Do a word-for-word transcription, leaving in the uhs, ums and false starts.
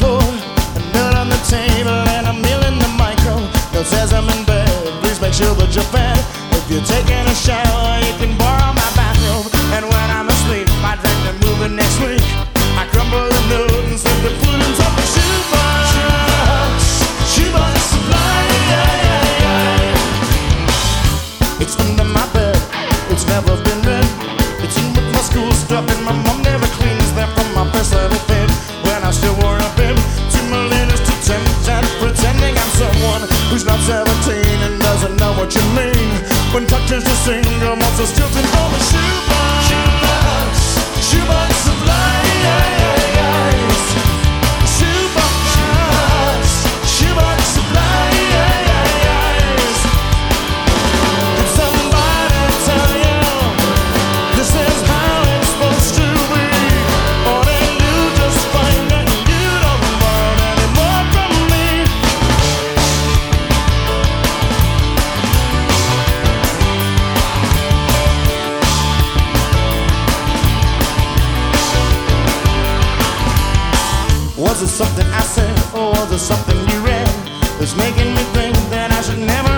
floor, a note on the table, and a meal in the micro. It says I'm in bed, please make sure that you're fed. If you're taking a shower, you can borrow my bathrobe. And when I'm asleep, I think they're moving next week. I crumble the note and slip the food into the shoebox. Shoebox supply. It's under my bed, it's never been read. It's in with my school stuff, and my mom never cleans them from my first little bit. When I still wore a bib, to my latest attempt at pretending I'm someone who's not seventeen and doesn't know what you mean. When touches the single moms are still in for the shoebox. Shoebox, shoebox supply. Shoebox, shoebox supply. Did somebody tell you this is how it's supposed to be? Or did you just find that you don't want any more from me? Was it something I said, or was it something you read that's making me think that I should never